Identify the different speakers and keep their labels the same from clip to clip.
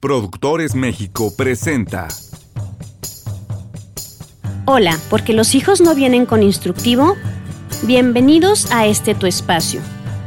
Speaker 1: Productores México presenta.
Speaker 2: Hola, porque los hijos no vienen con instructivo. Bienvenidos a este tu espacio.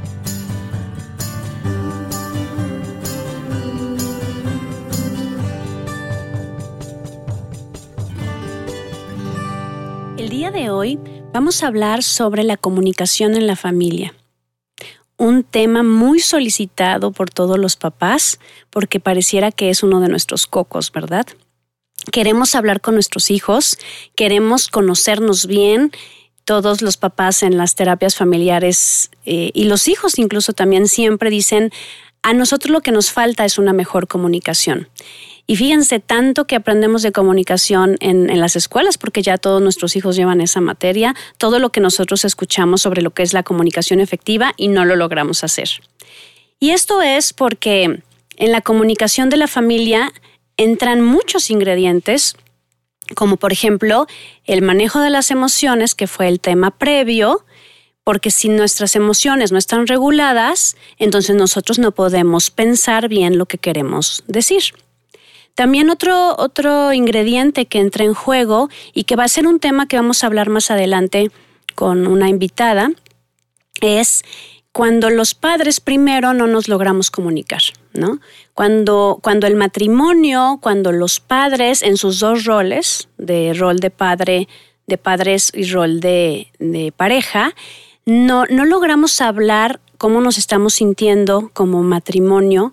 Speaker 2: El día de hoy vamos a hablar sobre la comunicación en la familia. Un tema muy solicitado por todos los papás porque pareciera que es uno de nuestros cocos, ¿verdad? Queremos hablar con nuestros hijos, queremos conocernos bien. Todos los papás en las terapias familiares y los hijos incluso también siempre dicen, a nosotros lo que nos falta es una mejor comunicación. Y fíjense tanto que aprendemos de comunicación en las escuelas, porque ya todos nuestros hijos llevan esa materia, todo lo que nosotros escuchamos sobre lo que es la comunicación efectiva y no lo logramos hacer. Y esto es porque en la comunicación de la familia entran muchos ingredientes, como por ejemplo el manejo de las emociones, que fue el tema previo, porque si nuestras emociones no están reguladas, entonces nosotros no podemos pensar bien lo que queremos decir. También otro ingrediente que entra en juego y que va a ser un tema que vamos a hablar más adelante con una invitada es cuando los padres primero no nos logramos comunicar, ¿no? Cuando el matrimonio, cuando los padres en sus dos roles, de rol de padres y rol de pareja, no logramos hablar cómo nos estamos sintiendo como matrimonio.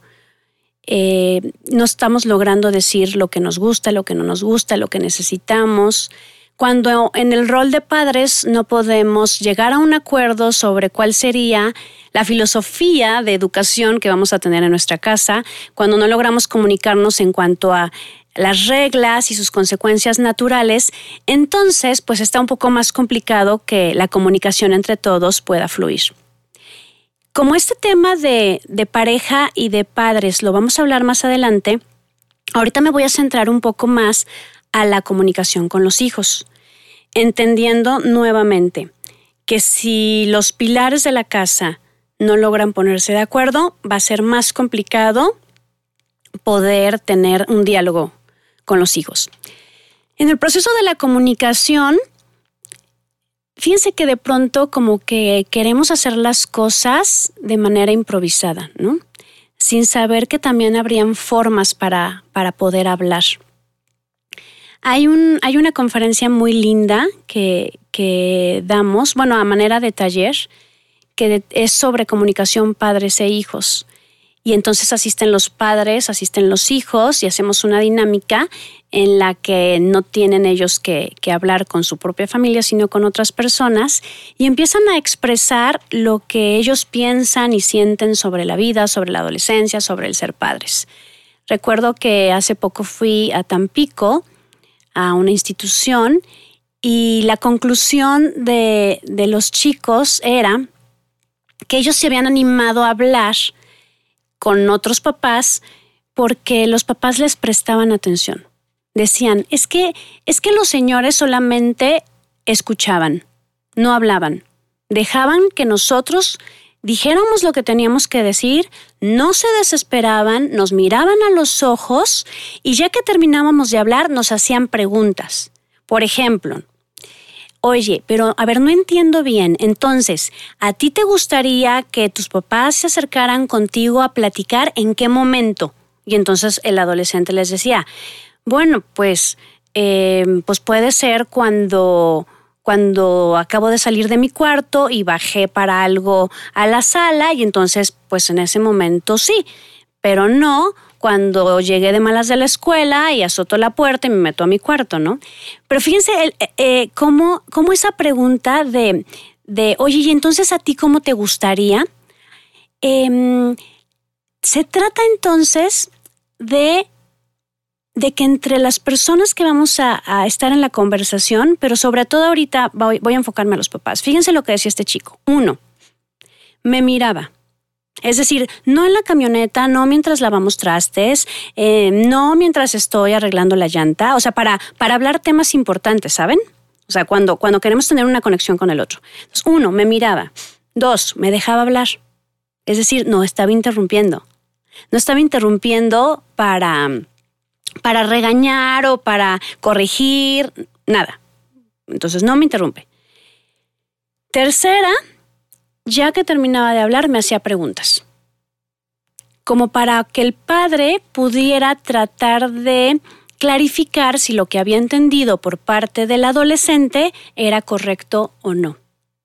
Speaker 2: No estamos logrando decir lo que nos gusta, lo que no nos gusta, lo que necesitamos. Cuando en el rol de padres no podemos llegar a un acuerdo sobre cuál sería la filosofía de educación que vamos a tener en nuestra casa, cuando no logramos comunicarnos en cuanto a las reglas y sus consecuencias naturales, entonces pues está un poco más complicado que la comunicación entre todos pueda fluir. Como este tema de pareja y de padres lo vamos a hablar más adelante, ahorita me voy a centrar un poco más a la comunicación con los hijos, entendiendo nuevamente que si los pilares de la casa no logran ponerse de acuerdo, va a ser más complicado poder tener un diálogo con los hijos. En el proceso de la comunicación, fíjense que de pronto como que queremos hacer las cosas de manera improvisada, ¿no? Sin saber que también habrían formas para poder hablar. Hay una conferencia muy linda que damos, a manera de taller, que es sobre comunicación padres e hijos. Y entonces asisten los padres, asisten los hijos y hacemos una dinámica en la que no tienen ellos que hablar con su propia familia, sino con otras personas y empiezan a expresar lo que ellos piensan y sienten sobre la vida, sobre la adolescencia, sobre el ser padres. Recuerdo que hace poco fui a Tampico, a una institución, y la conclusión de los chicos era que ellos se habían animado a hablar con otros papás porque los papás les prestaban atención. Decían, es que los señores solamente escuchaban, no hablaban. Dejaban que nosotros dijéramos lo que teníamos que decir, no se desesperaban, nos miraban a los ojos y ya que terminábamos de hablar nos hacían preguntas. Por ejemplo, oye, pero a ver, no entiendo bien. Entonces, ¿a ti te gustaría que tus papás se acercaran contigo a platicar en qué momento? Y entonces el adolescente les decía, bueno, pues puede ser cuando acabo de salir de mi cuarto y bajé para algo a la sala y entonces pues en ese momento sí, pero no cuando llegué de malas de la escuela y azoto la puerta y me meto a mi cuarto, ¿no? Pero fíjense cómo esa pregunta de oye, ¿y entonces a ti cómo te gustaría? Se trata entonces de que entre las personas que vamos a estar en la conversación, pero sobre todo ahorita voy a enfocarme a los papás. Fíjense lo que decía este chico. 1, me miraba. Es decir, no en la camioneta, no mientras lavamos trastes, no mientras estoy arreglando la llanta, o sea, para hablar temas importantes, ¿saben? O sea, cuando queremos tener una conexión con el otro. Entonces, 1, me miraba. 2, me dejaba hablar. Es decir, no estaba interrumpiendo. No estaba interrumpiendo para regañar o para corregir, nada. Entonces no me interrumpe. Tercera, ya que terminaba de hablar, me hacía preguntas, como para que el padre pudiera tratar de clarificar si lo que había entendido por parte del adolescente era correcto o no.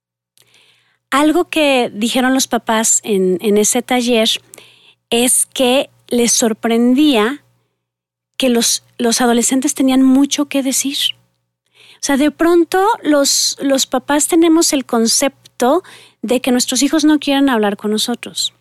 Speaker 2: Algo que dijeron los papás en ese taller es que les sorprendía que los adolescentes tenían mucho que decir. O sea, de pronto los papás tenemos el concepto de que nuestros hijos no quieren hablar con nosotros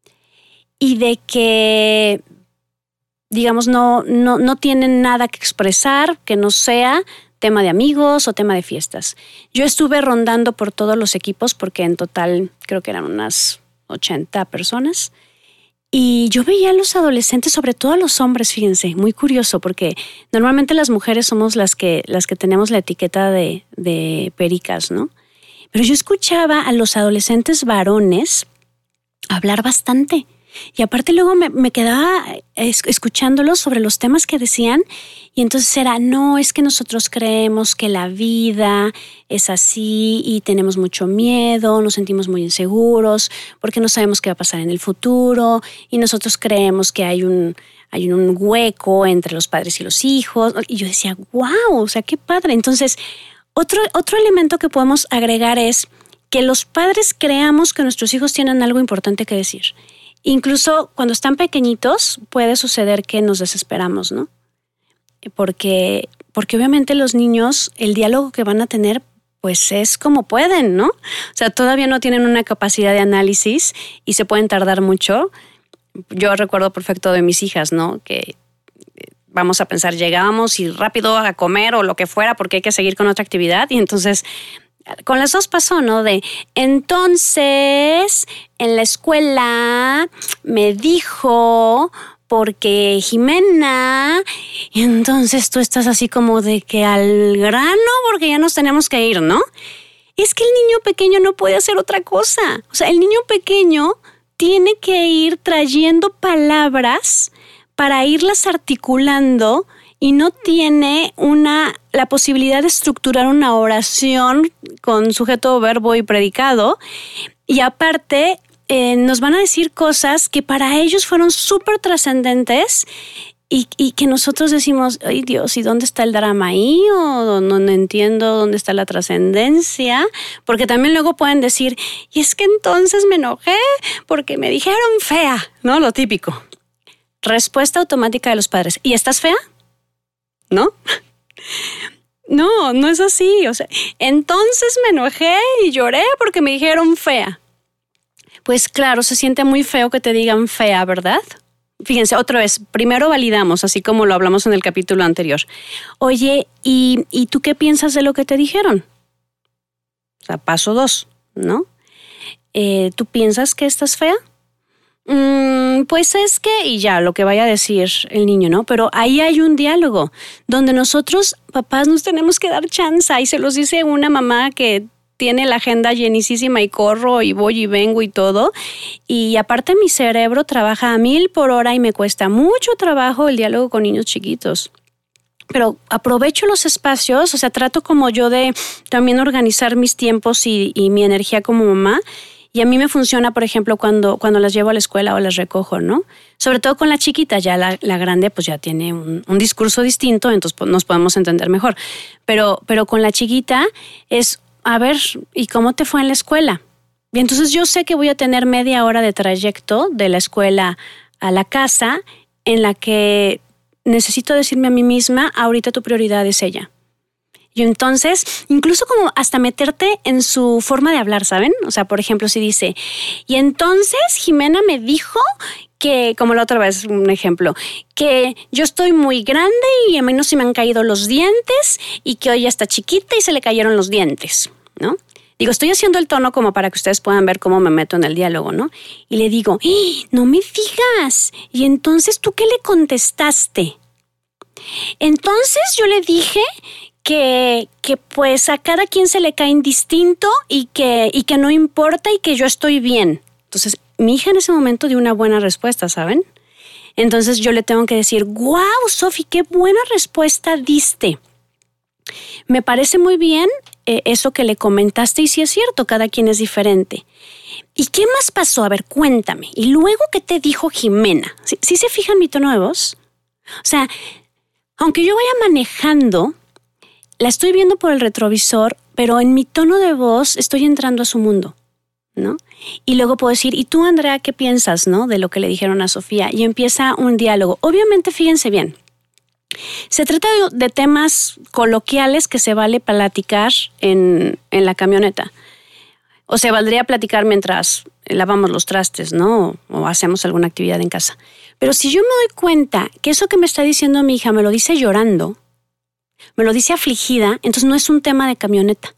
Speaker 2: y de que, digamos, no tienen nada que expresar que no sea tema de amigos o tema de fiestas. Yo estuve rondando por todos los equipos porque en total creo que eran unas 80 personas. Y yo veía a los adolescentes, sobre todo a los hombres, fíjense, muy curioso, porque normalmente las mujeres somos las que tenemos la etiqueta de pericas, ¿no? Pero yo escuchaba a los adolescentes varones hablar bastante. Y aparte luego me quedaba escuchándolos sobre los temas que decían y entonces era, no, es que nosotros creemos que la vida es así y tenemos mucho miedo, nos sentimos muy inseguros porque no sabemos qué va a pasar en el futuro y nosotros creemos que hay un hueco entre los padres y los hijos. Y yo decía, wow, o sea, qué padre. Entonces, otro elemento que podemos agregar es que los padres creamos que nuestros hijos tienen algo importante que decir. Incluso cuando están pequeñitos puede suceder que nos desesperamos, ¿no? Porque obviamente los niños, el diálogo que van a tener, pues es como pueden, ¿no? O sea, todavía no tienen una capacidad de análisis y se pueden tardar mucho. Yo recuerdo perfecto de mis hijas, ¿no? Que vamos a pensar, llegábamos y rápido a comer o lo que fuera porque hay que seguir con otra actividad y entonces con las dos pasó, ¿no? Entonces, en la escuela me dijo porque Jimena, y entonces tú estás así como de que al grano porque ya nos tenemos que ir, ¿no? Es que el niño pequeño no puede hacer otra cosa. O sea, el niño pequeño tiene que ir trayendo palabras para irlas articulando y no tiene la posibilidad de estructurar una oración con sujeto, verbo y predicado. Y aparte, nos van a decir cosas que para ellos fueron súper trascendentes y que nosotros decimos, ay Dios, ¿y dónde está el drama ahí? O no entiendo dónde está la trascendencia. Porque también luego pueden decir, y es que entonces me enojé porque me dijeron fea, ¿no? Lo típico. Respuesta automática de los padres. ¿Y estás fea? ¿No? No es así. O sea, entonces me enojé y lloré porque me dijeron fea. Pues claro, se siente muy feo que te digan fea, ¿verdad? Fíjense, otra vez, primero validamos, así como lo hablamos en el capítulo anterior. Oye, ¿y tú qué piensas de lo que te dijeron? O sea, paso 2, ¿no? ¿Tú piensas que estás fea? Pues es que, y ya, lo que vaya a decir el niño, ¿no? Pero ahí hay un diálogo donde nosotros, papás, nos tenemos que dar chance y se los dice una mamá que tiene la agenda llenísima y corro y voy y vengo y todo. Y aparte mi cerebro trabaja a 1000 por hora y me cuesta mucho trabajo el diálogo con niños chiquitos. Pero aprovecho los espacios, o sea, trato como yo de también organizar mis tiempos y mi energía como mamá. Y a mí me funciona, por ejemplo, cuando las llevo a la escuela o las recojo, ¿no? Sobre todo con la chiquita, ya la grande pues ya tiene un discurso distinto, entonces nos podemos entender mejor. Pero con la chiquita es, a ver, ¿y cómo te fue en la escuela? Y entonces yo sé que voy a tener media hora de trayecto de la escuela a la casa en la que necesito decirme a mí misma, ahorita tu prioridad es ella. Y entonces, incluso como hasta meterte en su forma de hablar, ¿saben? O sea, por ejemplo, si dice, y entonces Jimena me dijo que, como la otra vez, un ejemplo, que yo estoy muy grande y a mí no se me han caído los dientes y que hoy ya está chiquita y se le cayeron los dientes, ¿no? Digo, estoy haciendo el tono como para que ustedes puedan ver cómo me meto en el diálogo, ¿no? Y le digo, no me digas. Y entonces, ¿tú qué le contestaste? Entonces yo le dije que pues a cada quien se le caen distinto y que no importa y que yo estoy bien. Entonces, mi hija en ese momento dio una buena respuesta, ¿saben? Entonces yo le tengo que decir, ¡guau, Sofi, qué buena respuesta diste! Me parece muy bien eso que le comentaste y sí es cierto, cada quien es diferente. ¿Y qué más pasó? A ver, cuéntame. ¿Y luego qué te dijo Jimena? ¿Sí se fija en mi tono de voz? O sea, aunque yo vaya manejando, la estoy viendo por el retrovisor, pero en mi tono de voz estoy entrando a su mundo, ¿no? Y luego puedo decir, ¿y tú, Andrea, qué piensas, no? De lo que le dijeron a Sofía. Y empieza un diálogo. Obviamente, fíjense bien, se trata de temas coloquiales que se vale platicar en la camioneta. O se valdría platicar mientras lavamos los trastes, ¿no? O hacemos alguna actividad en casa. Pero si yo me doy cuenta que eso que me está diciendo mi hija me lo dice llorando, me lo dice afligida, entonces no es un tema de camioneta.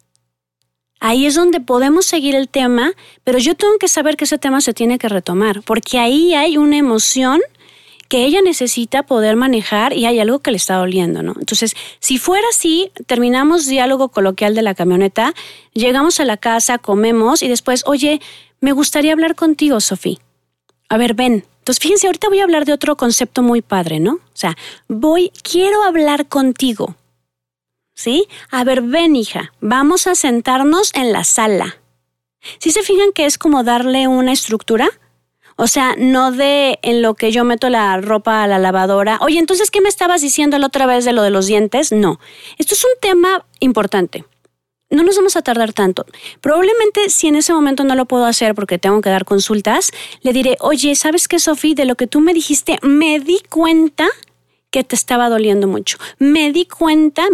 Speaker 2: Ahí es donde podemos seguir el tema, pero yo tengo que saber que ese tema se tiene que retomar, porque ahí hay una emoción que ella necesita poder manejar y hay algo que le está doliendo, ¿no? Entonces, si fuera así, terminamos diálogo coloquial de la camioneta, llegamos a la casa, comemos y después, oye, me gustaría hablar contigo, Sofía. A ver, ven. Entonces, fíjense, ahorita voy a hablar de otro concepto muy padre, ¿no? O sea, quiero hablar contigo, ¿sí? A ver, ven, hija, vamos a sentarnos en la sala. ¿Sí se fijan que es como darle una estructura? O sea, no de en lo que yo meto la ropa a la lavadora. Oye, entonces, ¿qué me estabas diciendo la otra vez de lo de los dientes? No. Esto es un tema importante. No nos vamos a tardar tanto. Probablemente, si en ese momento no lo puedo hacer porque tengo que dar consultas, le diré, oye, ¿sabes qué, Sofía? De lo que tú me dijiste, me di cuenta que te estaba doliendo mucho. Me di cuenta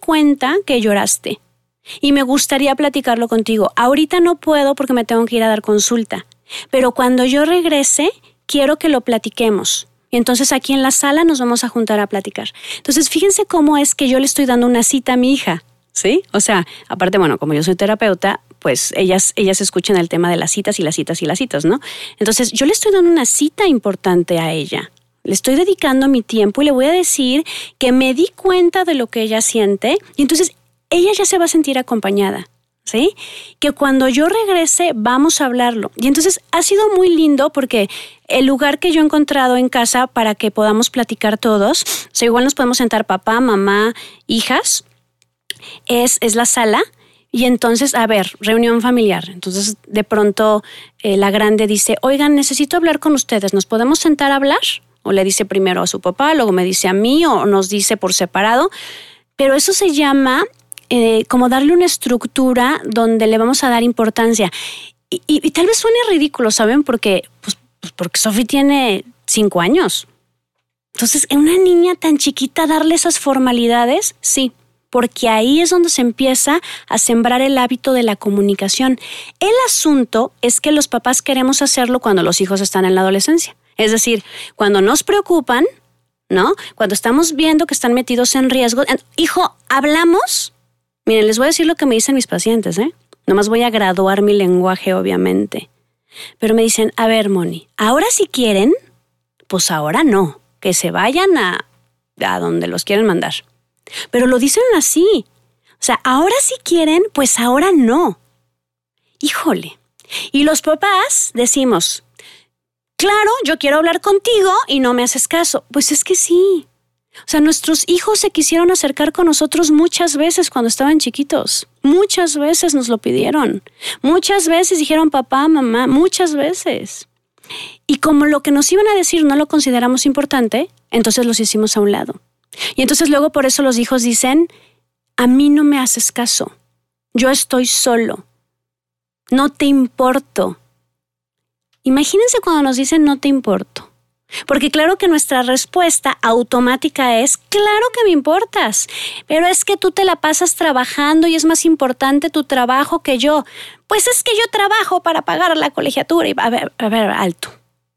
Speaker 2: que lloraste. Y me gustaría platicarlo contigo. Ahorita no puedo porque me tengo que ir a dar consulta. Pero cuando yo regrese, quiero que lo platiquemos. Y entonces aquí en la sala nos vamos a juntar a platicar. Entonces, fíjense cómo es que yo le estoy dando una cita a mi hija, ¿sí? O sea, aparte, bueno, como yo soy terapeuta, pues ellas escuchan el tema de las citas y las citas y las citas, ¿no? Entonces, yo le estoy dando una cita importante a ella. Le estoy dedicando mi tiempo y le voy a decir que me di cuenta de lo que ella siente y entonces ella ya se va a sentir acompañada. ¿Sí? Que cuando yo regrese vamos a hablarlo. Y entonces ha sido muy lindo porque el lugar que yo he encontrado en casa para que podamos platicar todos, o sea, igual nos podemos sentar papá, mamá, hijas, es la sala. Y entonces, a ver, reunión familiar. Entonces, de pronto la grande dice, oigan, necesito hablar con ustedes, ¿nos podemos sentar a hablar? O le dice primero a su papá, luego me dice a mí o nos dice por separado. Pero eso se llama como darle una estructura donde le vamos a dar importancia. Y tal vez suene ridículo, ¿saben? Porque Sofía tiene 5 años. Entonces, ¿en una niña tan chiquita darle esas formalidades? Sí, porque ahí es donde se empieza a sembrar el hábito de la comunicación. El asunto es que los papás queremos hacerlo cuando los hijos están en la adolescencia. Es decir, cuando nos preocupan, ¿no? Cuando estamos viendo que están metidos en riesgo. Hijo, ¿hablamos? Miren, les voy a decir lo que me dicen mis pacientes, ¿eh? Nomás voy a graduar mi lenguaje, obviamente. Pero me dicen, a ver, Moni, ahora si quieren, pues ahora no. Que se vayan a donde los quieren mandar. Pero lo dicen así. O sea, ahora si quieren, pues ahora no. Híjole. Y los papás decimos, claro, yo quiero hablar contigo y no me haces caso. Pues es que sí. O sea, nuestros hijos se quisieron acercar con nosotros muchas veces cuando estaban chiquitos. Muchas veces nos lo pidieron. Muchas veces dijeron papá, mamá, muchas veces. Y como lo que nos iban a decir no lo consideramos importante, entonces los hicimos a un lado. Y entonces luego por eso los hijos dicen, a mí no me haces caso. Yo estoy solo. No te importo. Imagínense cuando nos dicen no te importo. Porque claro que nuestra respuesta automática es, claro que me importas, pero es que tú te la pasas trabajando y es más importante tu trabajo que yo. Pues es que yo trabajo para pagar la colegiatura. Y a ver, alto.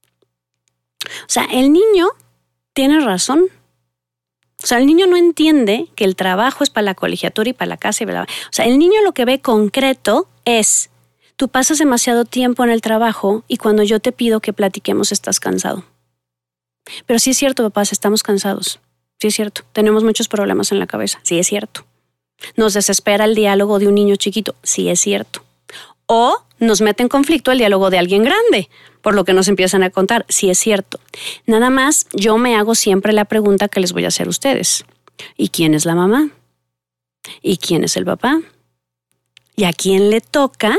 Speaker 2: O sea, el niño tiene razón. O sea, el niño no entiende que el trabajo es para la colegiatura y para la casa. O sea, el niño lo que ve concreto es, tú pasas demasiado tiempo en el trabajo y cuando yo te pido que platiquemos estás cansado. Pero sí es cierto, papás, estamos cansados. Sí es cierto, tenemos muchos problemas en la cabeza. Sí es cierto. Nos desespera el diálogo de un niño chiquito. Sí es cierto. O nos mete en conflicto el diálogo de alguien grande, por lo que nos empiezan a contar. Sí, es cierto. Nada más, yo me hago siempre la pregunta que les voy a hacer a ustedes. ¿Y quién es la mamá? ¿Y quién es el papá? ¿Y a quién le toca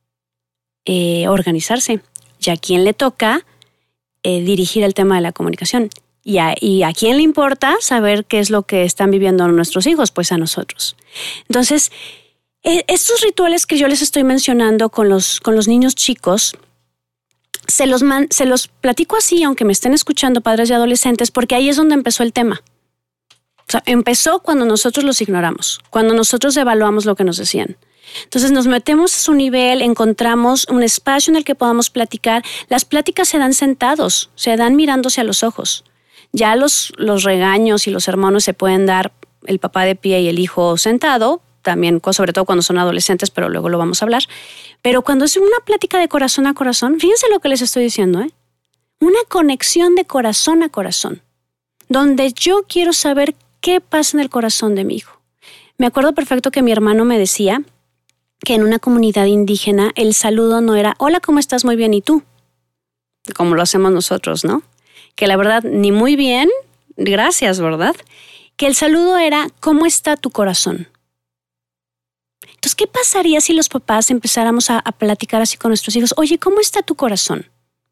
Speaker 2: organizarse? ¿Y a quién le toca dirigir el tema de la comunicación? ¿Y a quién le importa saber qué es lo que están viviendo nuestros hijos? Pues a nosotros. Entonces, estos rituales que yo les estoy mencionando con los niños chicos, se los platico así, aunque me estén escuchando padres y adolescentes, porque ahí es donde empezó el tema. O sea, empezó cuando nosotros los ignoramos, cuando nosotros evaluamos lo que nos decían. Entonces nos metemos a su nivel, encontramos un espacio en el que podamos platicar. Las pláticas se dan sentados, se dan mirándose a los ojos. Ya los regaños y los sermones se pueden dar el papá de pie y el hijo sentado, también, sobre todo cuando son adolescentes, pero luego lo vamos a hablar. Pero cuando es una plática de corazón a corazón, fíjense lo que les estoy diciendo, una conexión de corazón a corazón, donde yo quiero saber qué pasa en el corazón de mi hijo. Me acuerdo perfecto que mi hermano me decía que en una comunidad indígena el saludo no era hola, ¿cómo estás? Muy bien, ¿y tú? Como lo hacemos nosotros, ¿no? Que la verdad, ni muy bien, gracias, ¿verdad? Que el saludo era ¿cómo está tu corazón? Entonces, ¿qué pasaría si los papás empezáramos a platicar así con nuestros hijos? Oye, ¿cómo está tu corazón?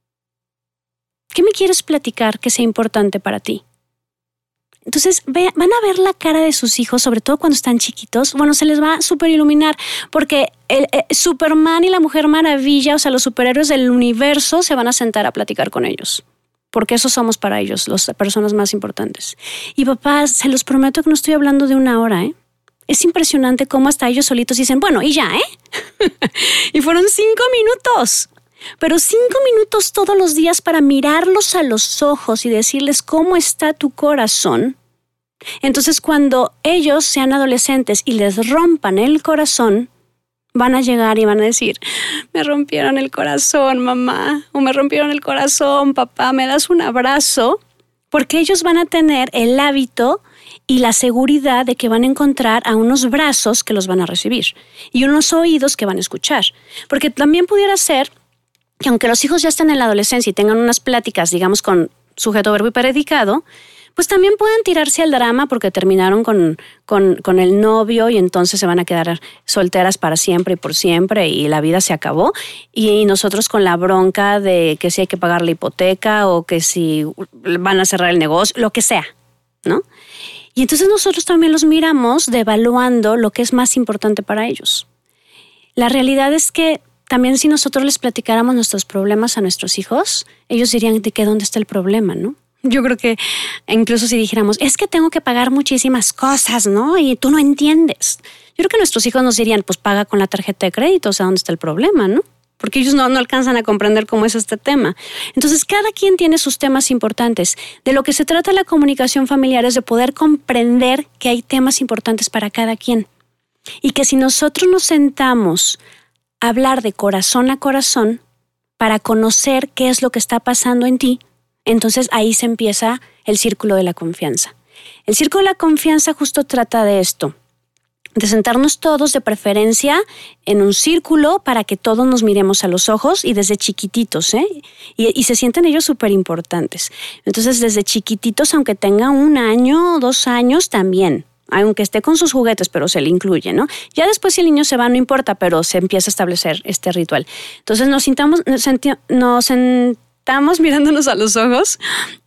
Speaker 2: ¿Qué me quieres platicar que sea importante para ti? Entonces, van a ver la cara de sus hijos, sobre todo cuando están chiquitos. Bueno, se les va a súper iluminar porque el Superman y la Mujer Maravilla, o sea, los superhéroes del universo se van a sentar a platicar con ellos. Porque esos somos para ellos, las personas más importantes. Y papás, se los prometo que no estoy hablando de 1 hora, Es impresionante cómo hasta ellos solitos dicen, bueno, y ya, Y fueron 5 minutos. Pero 5 minutos todos los días para mirarlos a los ojos y decirles cómo está tu corazón. Entonces, cuando ellos sean adolescentes y les rompan el corazón, van a llegar y van a decir, me rompieron el corazón, mamá, o me rompieron el corazón, papá, ¿me das un abrazo? Porque ellos van a tener el hábito y la seguridad de que van a encontrar a unos brazos que los van a recibir y unos oídos que van a escuchar. Porque también pudiera ser que aunque los hijos ya estén en la adolescencia y tengan unas pláticas, digamos, con sujeto, verbo y predicado, pues también pueden tirarse al drama porque terminaron con el novio y entonces se van a quedar solteras para siempre y por siempre y la vida se acabó. Y nosotros con la bronca de que si hay que pagar la hipoteca o que si van a cerrar el negocio, lo que sea, ¿no? Y entonces nosotros también los miramos devaluando lo que es más importante para ellos. La realidad es que también si nosotros les platicáramos nuestros problemas a nuestros hijos, ellos dirían de que dónde está el problema, ¿no? Yo creo que incluso si dijéramos, es que tengo que pagar muchísimas cosas, ¿no? Y tú no entiendes. Yo creo que nuestros hijos nos dirían, pues paga con la tarjeta de crédito, o sea, ¿dónde está el problema, no? Porque ellos no alcanzan a comprender cómo es este tema. Entonces, cada quien tiene sus temas importantes. De lo que se trata la comunicación familiar es de poder comprender que hay temas importantes para cada quien. Y que si nosotros nos sentamos a hablar de corazón a corazón para conocer qué es lo que está pasando en ti, entonces ahí se empieza el círculo de la confianza. El círculo de la confianza justo trata de esto, de sentarnos todos de preferencia en un círculo para que todos nos miremos a los ojos y desde chiquititos, y se sienten ellos súper importantes. Entonces desde chiquititos, aunque tenga 1 año o 2 años también, aunque esté con sus juguetes, pero se le incluye, ¿no? Ya después si el niño se va, no importa, pero se empieza a establecer este ritual. Entonces nos sentamos mirándonos a los ojos,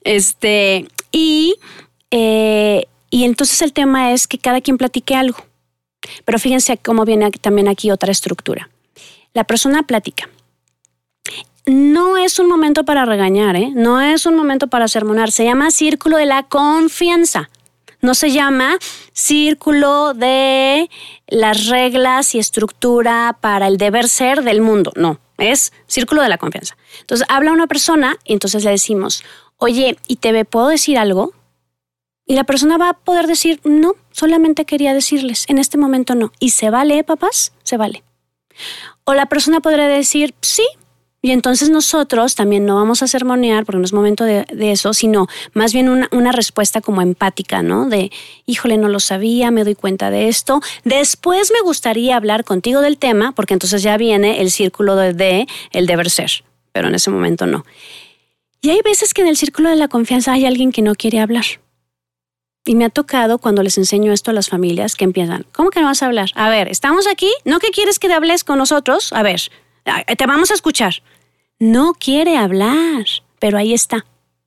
Speaker 2: y entonces el tema es que cada quien platique algo. Pero fíjense cómo viene también aquí otra estructura. La persona platica. No es un momento para regañar, no es un momento para sermonar. Se llama círculo de la confianza. No se llama círculo de las reglas y estructura para el deber ser del mundo. No, es círculo de la confianza. Entonces habla una persona y entonces le decimos, oye, ¿y te puedo decir algo? Y la persona va a poder decir, no, solamente quería decirles, en este momento no. ¿Y se vale, papás? Se vale. O la persona podría decir, sí, Y entonces nosotros también no vamos a sermonear, porque no es momento de eso, sino más bien una respuesta como empática, ¿no? De, híjole, no lo sabía, me doy cuenta de esto. Después me gustaría hablar contigo del tema, porque entonces ya viene el círculo de el deber ser, pero en ese momento no. Y hay veces que en el círculo de la confianza hay alguien que no quiere hablar. Y me ha tocado cuando les enseño esto a las familias que empiezan, ¿cómo que no vas a hablar? A ver, ¿estamos aquí? ¿No que quieres que te hables con nosotros? A ver, te vamos a escuchar. No quiere hablar, pero ahí está.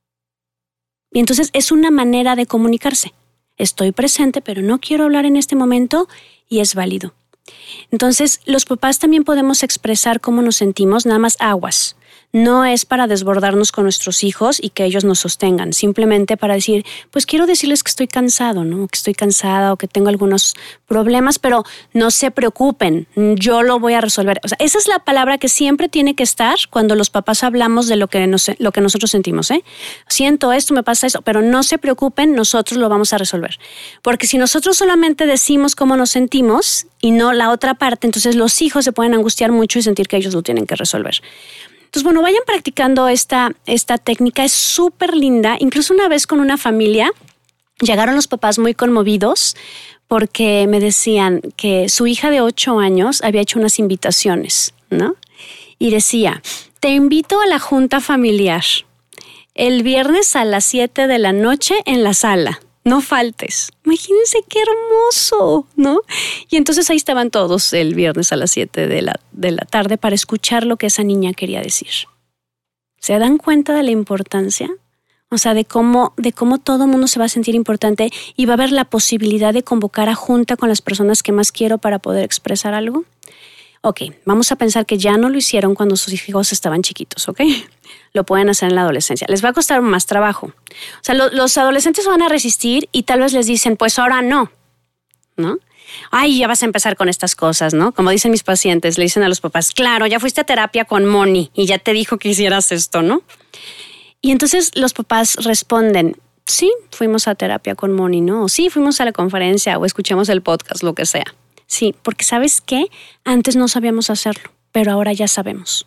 Speaker 2: Y entonces es una manera de comunicarse. Estoy presente, pero no quiero hablar en este momento y es válido. Entonces, los papás también podemos expresar cómo nos sentimos, nada más aguas. No es para desbordarnos con nuestros hijos y que ellos nos sostengan, simplemente para decir, pues quiero decirles que estoy cansado, ¿no? Que estoy cansada o que tengo algunos problemas, pero no se preocupen, yo lo voy a resolver. O sea, esa es la palabra que siempre tiene que estar cuando los papás hablamos de lo que nosotros sentimos, ¿eh? Siento esto, me pasa esto, pero no se preocupen, nosotros lo vamos a resolver. Porque si nosotros solamente decimos cómo nos sentimos y no la otra parte, entonces los hijos se pueden angustiar mucho y sentir que ellos lo tienen que resolver. Entonces, bueno, vayan practicando esta técnica, es súper linda. Incluso una vez con una familia, llegaron los papás muy conmovidos porque me decían que su hija de 8 años había hecho unas invitaciones, ¿no? Y decía, te invito a la junta familiar el viernes a las 7 de la noche en la sala. No faltes. Imagínense qué hermoso, ¿no? Y entonces ahí estaban todos el viernes a las 7 de la tarde para escuchar lo que esa niña quería decir. ¿Se dan cuenta de la importancia? O sea, de cómo todo el mundo se va a sentir importante y va a haber la posibilidad de convocar a junta con las personas que más quiero para poder expresar algo. Ok, vamos a pensar que ya no lo hicieron cuando sus hijos estaban chiquitos, ¿ok? Lo pueden hacer en la adolescencia. Les va a costar más trabajo. O sea, los adolescentes van a resistir y tal vez les dicen, pues ahora no, ¿no? Ay, ya vas a empezar con estas cosas, ¿no? Como dicen mis pacientes, le dicen a los papás, claro, ya fuiste a terapia con Moni y ya te dijo que hicieras esto, ¿no? Y entonces los papás responden, sí, fuimos a terapia con Moni, ¿no? O sí, fuimos a la conferencia o escuchamos el podcast, lo que sea. Sí, porque ¿sabes qué? Antes no sabíamos hacerlo, pero ahora ya sabemos.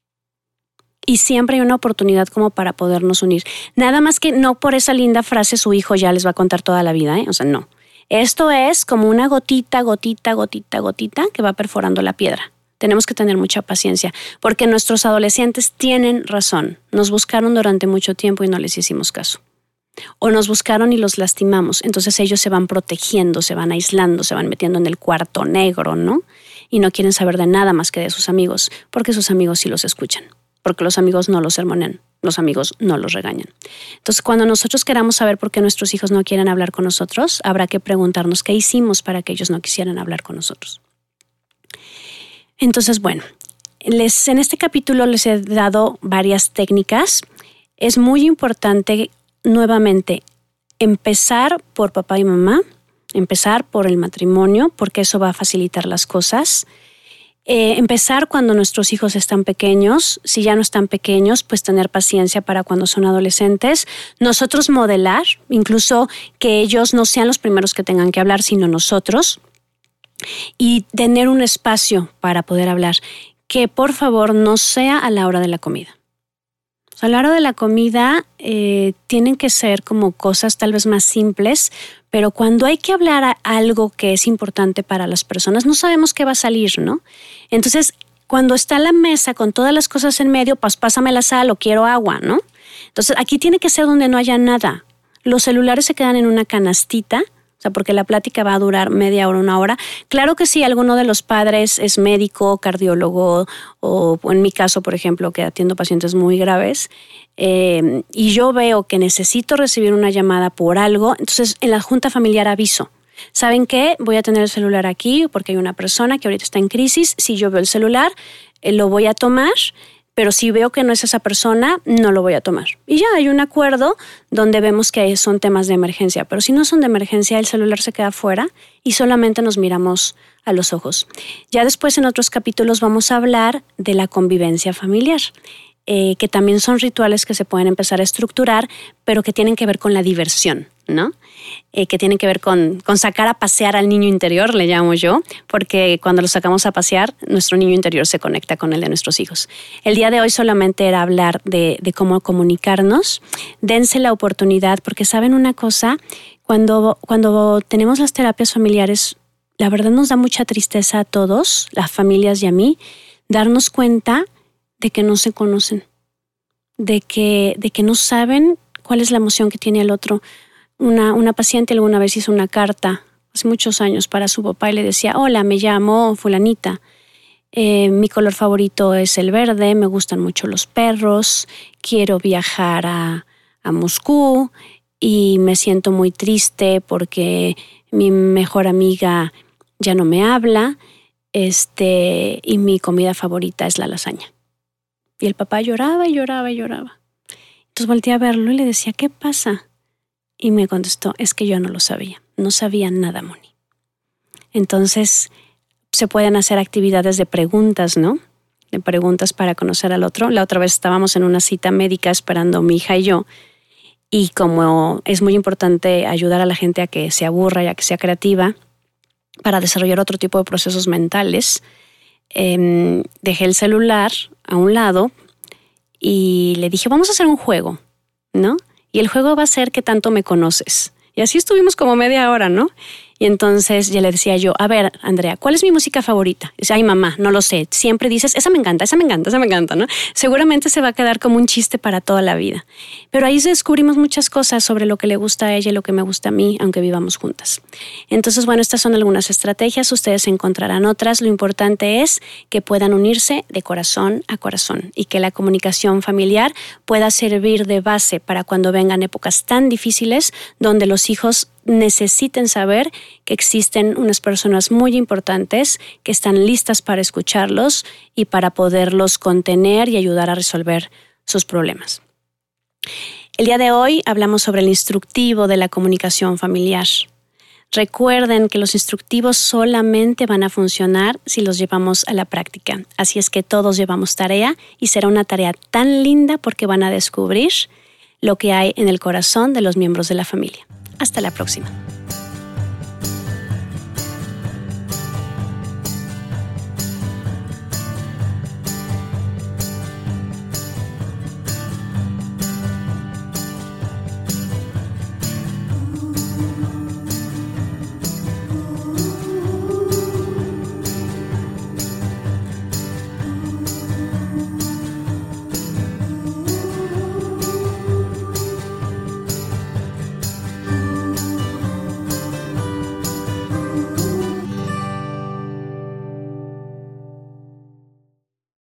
Speaker 2: Y siempre hay una oportunidad como para podernos unir. Nada más que no por esa linda frase su hijo ya les va a contar toda la vida, ¿eh? O sea, no. Esto es como una gotita que va perforando la piedra. Tenemos que tener mucha paciencia, porque nuestros adolescentes tienen razón. Nos buscaron durante mucho tiempo y no les hicimos caso. O nos buscaron y los lastimamos. Entonces ellos se van protegiendo, se van aislando, se van metiendo en el cuarto negro, ¿no? Y no quieren saber de nada más que de sus amigos, porque sus amigos sí los escuchan. Porque los amigos no los sermonean, los amigos no los regañan. Entonces, cuando nosotros queramos saber por qué nuestros hijos no quieren hablar con nosotros, habrá que preguntarnos qué hicimos para que ellos no quisieran hablar con nosotros. Entonces, bueno, en este capítulo les he dado varias técnicas. Es muy importante, nuevamente, empezar por papá y mamá, empezar por el matrimonio, porque eso va a facilitar las cosas. Empezar cuando nuestros hijos están pequeños. Si ya no están pequeños, pues tener paciencia para cuando son adolescentes. Nosotros modelar, incluso que ellos no sean los primeros que tengan que hablar, sino nosotros. Y tener un espacio para poder hablar, que por favor no sea a la hora de la comida. O sea, a la hora de la comida tienen que ser como cosas tal vez más simples, pero cuando hay que hablar algo que es importante para las personas, no sabemos qué va a salir, ¿no? Entonces, cuando está la mesa con todas las cosas en medio, pues pásame la sal o quiero agua, ¿no? Entonces, aquí tiene que ser donde no haya nada. Los celulares se quedan en una canastita, o sea, porque la plática va a durar media hora, 1 hora. Claro que si alguno de los padres es médico, cardiólogo, o en mi caso, por ejemplo, que atiendo pacientes muy graves, y yo veo que necesito recibir una llamada por algo, entonces en la junta familiar aviso. ¿Saben qué? Voy a tener el celular aquí porque hay una persona que ahorita está en crisis. Si yo veo el celular, lo voy a tomar, pero si veo que no es esa persona, no lo voy a tomar. Y ya hay un acuerdo donde vemos que son temas de emergencia, pero si no son de emergencia, el celular se queda fuera y solamente nos miramos a los ojos. Ya después en otros capítulos vamos a hablar de la convivencia familiar, que también son rituales que se pueden empezar a estructurar, pero que tienen que ver con la diversión. ¿no? Que tienen que ver con sacar a pasear al niño interior, le llamo yo, porque cuando lo sacamos a pasear, nuestro niño interior se conecta con el de nuestros hijos. El día de hoy solamente era hablar de cómo comunicarnos. Dense la oportunidad, porque saben una cosa, cuando tenemos las terapias familiares, la verdad nos da mucha tristeza a todos, las familias y a mí, darnos cuenta de que no se conocen, de que no saben cuál es la emoción que tiene el otro. Una paciente alguna vez hizo una carta hace muchos años para su papá y le decía: hola, me llamo fulanita, mi color favorito es el verde, me gustan mucho los perros, quiero viajar a Moscú y me siento muy triste porque mi mejor amiga ya no me habla, y mi comida favorita es la lasaña. Y el papá lloraba y lloraba y lloraba. Entonces volteé a verlo y le decía: ¿qué pasa? Y me contestó: es que yo no lo sabía. No sabía nada, Moni. Entonces se pueden hacer actividades de preguntas, ¿no? De preguntas para conocer al otro. La otra vez estábamos en una cita médica esperando mi hija y yo. Y como es muy importante ayudar a la gente a que se aburra y a que sea creativa para desarrollar otro tipo de procesos mentales, dejé el celular a un lado y le dije: vamos a hacer un juego, ¿no? Y el juego va a ser ¿qué tanto me conoces? Y así estuvimos como media hora, ¿no? Y entonces ya le decía yo: a ver, Andrea, ¿cuál es mi música favorita? Y dice: ay, mamá, no lo sé. Siempre dices, esa me encanta, esa me encanta, esa me encanta, ¿no? Seguramente se va a quedar como un chiste para toda la vida. Pero ahí descubrimos muchas cosas sobre lo que le gusta a ella y lo que me gusta a mí, aunque vivamos juntas. Entonces, bueno, estas son algunas estrategias. Ustedes encontrarán otras. Lo importante es que puedan unirse de corazón a corazón y que la comunicación familiar pueda servir de base para cuando vengan épocas tan difíciles donde los hijos necesiten saber que existen unas personas muy importantes que están listas para escucharlos y para poderlos contener y ayudar a resolver sus problemas. El día de hoy hablamos sobre el instructivo de la comunicación familiar. Recuerden que los instructivos solamente van a funcionar si los llevamos a la práctica. Así es que todos llevamos tarea y será una tarea tan linda porque van a descubrir lo que hay en el corazón de los miembros de la familia. Hasta la próxima.